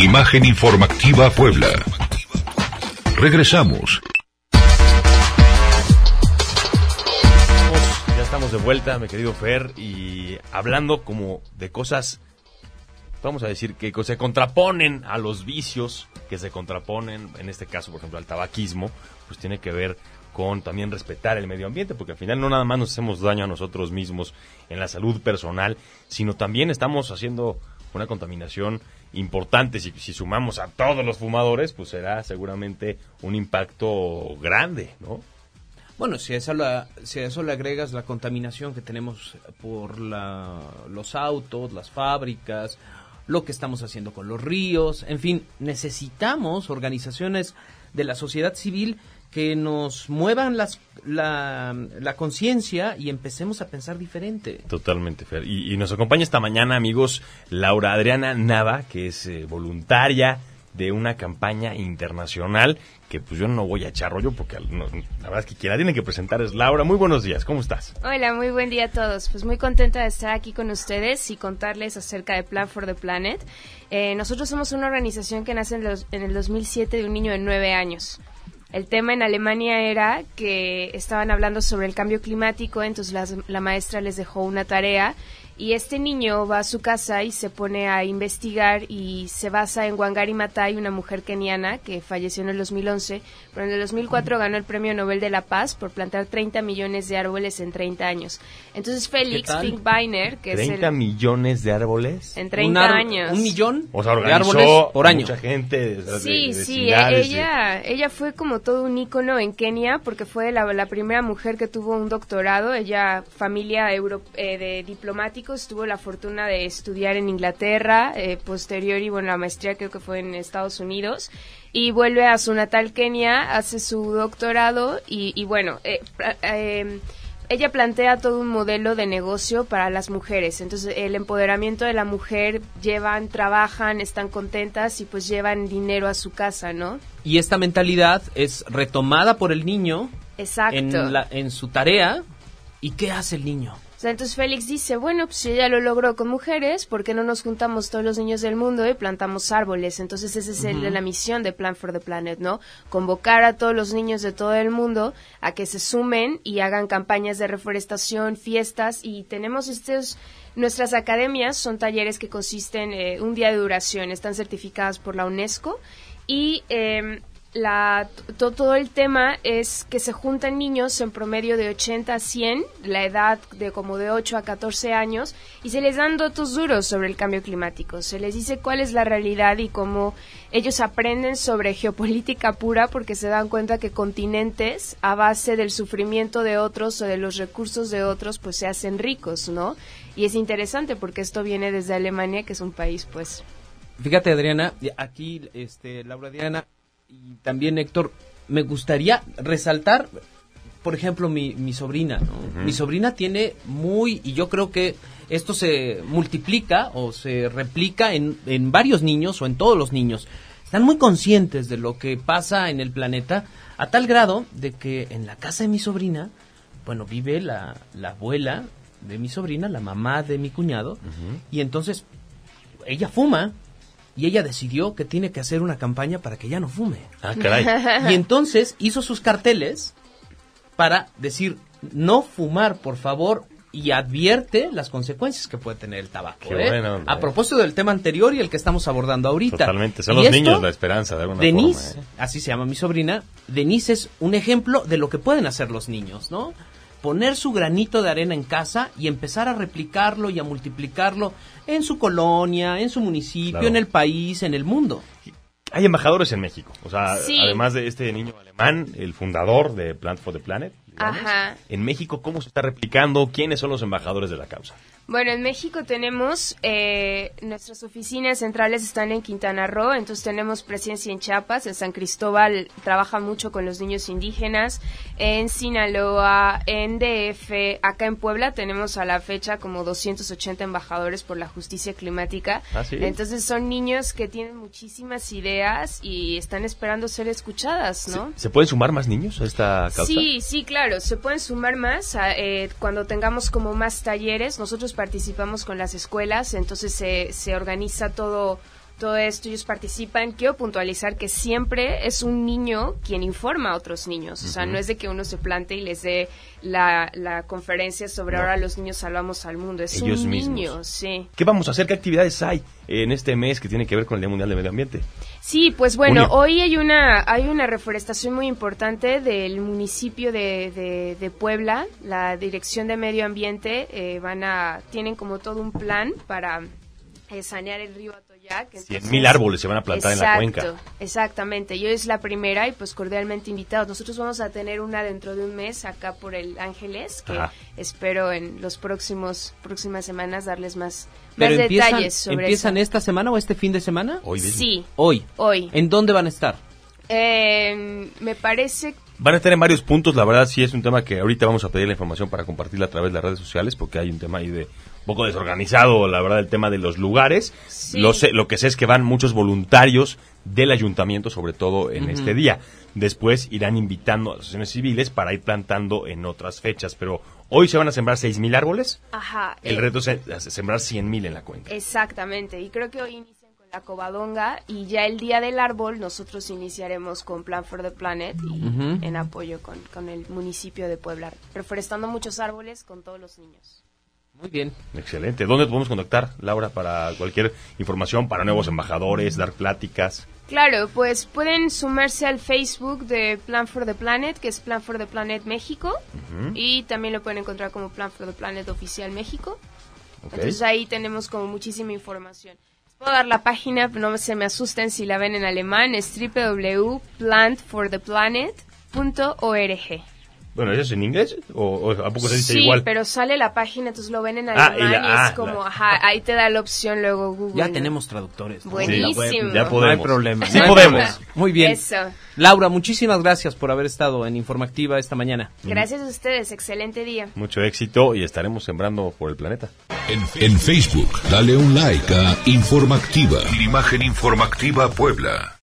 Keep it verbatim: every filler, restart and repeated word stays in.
Imagen Informativa Puebla. Regresamos. Ya estamos de vuelta, mi querido Fer, y hablando como de cosas, vamos a decir, que se contraponen a los vicios, que se contraponen, en este caso, por ejemplo, al tabaquismo, pues tiene que ver con también respetar el medio ambiente, porque al final no nada más nos hacemos daño a nosotros mismos en la salud personal, sino también estamos haciendo una contaminación importante. Si, si sumamos a todos los fumadores, pues será seguramente un impacto grande, ¿no? Bueno, si a eso, la, si a eso le agregas la contaminación que tenemos por la, los autos, las fábricas, lo que estamos haciendo con los ríos, en fin, necesitamos organizaciones de la sociedad civil que nos muevan las, la, la conciencia y empecemos a pensar diferente. Totalmente, Fer. Y, y nos acompaña esta mañana, amigos, Laura Adriana Nava, que es eh, voluntaria de una campaña internacional, que pues yo no voy a echar rollo, porque no, la verdad es que quien la tiene que presentar es Laura. Muy buenos días, ¿cómo estás? Hola, muy buen día a todos. Pues muy contenta de estar aquí con ustedes y contarles acerca de Plan for the Planet. Eh, nosotros somos una organización que nace en, los, en el dos mil siete de un niño de nueve años. El tema en Alemania era que estaban hablando sobre el cambio climático, entonces las, la maestra les dejó una tarea y este niño va a su casa y se pone a investigar y se basa en Wangari Maathai, una mujer keniana que falleció en el dos mil once, pero en el dos mil cuatro ganó el Premio Nobel de la Paz por plantar treinta millones de árboles en treinta años. Entonces Félix Finkbeiner, que ¿treinta es el... ¿treinta millones de árboles? En treinta un años. ¿Un millón o sea, de árboles por año? Mucha gente. De, sí, de, de sí, ciudades, ella, de... ella fue como todo un ícono en Kenia porque fue la, la primera mujer que tuvo un doctorado. Ella, familia euro, eh, de diplomáticos, tuvo la fortuna de estudiar en Inglaterra, eh, posterior y bueno, la maestría creo que fue en Estados Unidos, y vuelve a su natal Kenia, hace su doctorado y, y bueno, eh, eh, ella plantea todo un modelo de negocio para las mujeres. Entonces el empoderamiento de la mujer, llevan, trabajan, están contentas y pues llevan dinero a su casa, ¿no? Y esta mentalidad es retomada por el niño. Exacto. En, la, en su tarea. ¿Y qué hace el niño? O sea, entonces Félix dice, bueno, pues si ella lo logró con mujeres, ¿por qué no nos juntamos todos los niños del mundo y plantamos árboles? Entonces esa es el, Uh-huh. la misión de Plan for the Planet, ¿no? Convocar a todos los niños de todo el mundo a que se sumen y hagan campañas de reforestación, fiestas, y tenemos estos... Nuestras academias son talleres que consisten en eh, un día de duración, están certificadas por la UNESCO y... Eh, La, to, todo el tema es que se juntan niños en promedio de ochenta a cien, la edad de como de ocho a catorce años, y se les dan datos duros sobre el cambio climático. Se les dice cuál es la realidad y cómo ellos aprenden sobre geopolítica pura, porque se dan cuenta que continentes a base del sufrimiento de otros o de los recursos de otros pues se hacen ricos, ¿no? Y es interesante porque esto viene desde Alemania, que es un país pues... Fíjate, Adriana, aquí este Laura Adriana y también Héctor, me gustaría resaltar, por ejemplo, mi, mi sobrina, ¿no? Uh-huh. Mi sobrina tiene muy, y yo creo que esto se multiplica o se replica en, en varios niños o en todos los niños. Están muy conscientes de lo que pasa en el planeta, a tal grado de que en la casa de mi sobrina, bueno, vive la, la abuela de mi sobrina, la mamá de mi cuñado, uh-huh. y entonces ella fuma. Y ella decidió que tiene que hacer una campaña para que ya no fume. Ah, caray. Y entonces hizo sus carteles para decir, no fumar, por favor, y advierte las consecuencias que puede tener el tabaco. Qué ¿eh? bueno, A propósito del tema anterior y el que estamos abordando ahorita. Totalmente, son y los esto, niños la esperanza de alguna Denise, forma. ¿eh? Así se llama mi sobrina, Denise es un ejemplo de lo que pueden hacer los niños, ¿no? Poner su granito de arena en casa y empezar a replicarlo y a multiplicarlo en su colonia, en su municipio, claro. En el país, en el mundo. Hay embajadores en México, o sea, sí. Además de este niño alemán, el fundador de Plan for the Planet, digamos, Ajá. En México, ¿cómo se está replicando? ¿Quiénes son los embajadores de la causa? Bueno, en México tenemos, eh, nuestras oficinas centrales están en Quintana Roo, entonces tenemos presencia en Chiapas, en San Cristóbal trabaja mucho con los niños indígenas, en Sinaloa, en D F, acá en Puebla tenemos a la fecha como doscientos ochenta embajadores por la justicia climática. ¿Ah, sí? Entonces son niños que tienen muchísimas ideas y están esperando ser escuchadas, ¿no? ¿Se, ¿se pueden sumar más niños a esta causa? Sí, sí, claro, se pueden sumar más a, eh, cuando tengamos como más talleres. Nosotros participamos con las escuelas, entonces se, se organiza todo todo esto, ellos participan. Quiero puntualizar que siempre es un niño quien informa a otros niños. O sea, uh-huh. no es de que uno se plante y les dé la, la conferencia sobre no. ahora los niños salvamos al mundo. Es ellos un mismos. niño, sí. ¿Qué vamos a hacer? ¿Qué actividades hay en este mes que tiene que ver con el Día Mundial del Medio Ambiente? Sí, pues bueno, Junio. hoy hay una hay una reforestación muy importante del municipio de, de, de Puebla. La Dirección de Medio Ambiente eh, van a tienen como todo un plan para eh, sanear el río Atoyac. Cien mil árboles se van a plantar exacto, en la cuenca. Exactamente, y hoy es la primera y pues cordialmente invitados. Nosotros vamos a tener una dentro de un mes acá por el Ángeles, que Ajá. espero en los próximos próximas semanas darles más, más Pero empiezan, detalles sobre ¿Empiezan eso. esta semana o este fin de semana? Hoy mismo. Sí. Hoy. Hoy. ¿En dónde van a estar? Eh, me parece... Van a estar en varios puntos, la verdad sí es un tema que ahorita vamos a pedir la información para compartirla a través de las redes sociales, porque hay un tema ahí de un poco desorganizado, la verdad, el tema de los lugares. Sí. Lo sé, lo que sé es que van muchos voluntarios del ayuntamiento, sobre todo en uh-huh. este día. Después irán invitando a asociaciones civiles para ir plantando en otras fechas, pero hoy se van a sembrar seis mil árboles. Ajá. El eh, reto es sembrar cien mil en la cuenca. Exactamente, y creo que hoy inician con la Covadonga y ya el Día del Árbol nosotros iniciaremos con Plan for the Planet y uh-huh. en apoyo con, con el municipio de Puebla, reforestando muchos árboles con todos los niños. Muy bien. Excelente. ¿Dónde podemos contactar, Laura, para cualquier información, para nuevos embajadores, dar pláticas? Claro, pues pueden sumarse al Facebook de Plan for the Planet, que es Plan for the Planet México, uh-huh. y también lo pueden encontrar como Plan for the Planet Oficial México. Okay. Entonces ahí tenemos como muchísima información. Les puedo dar la página, no se me asusten si la ven en alemán, es doble u doble u doble u punto plant for the planet punto org. Bueno, ¿eso es en inglés? ¿O, o a poco se dice sí, igual? Sí, pero sale la página, entonces lo ven en alemán ah, y, la, y es ah, como, la... ajá, ahí te da la opción luego Google. Ya tenemos traductores. Buenísimo. Sí, ya podemos. No hay problema. Sí no hay podemos. Problema. Muy bien. Eso. Laura, muchísimas gracias por haber estado en Informactiva esta mañana. Gracias a ustedes, excelente día. Mucho éxito y estaremos sembrando por el planeta. En, en Facebook, dale un like a Informactiva. Imagen Informactiva Puebla.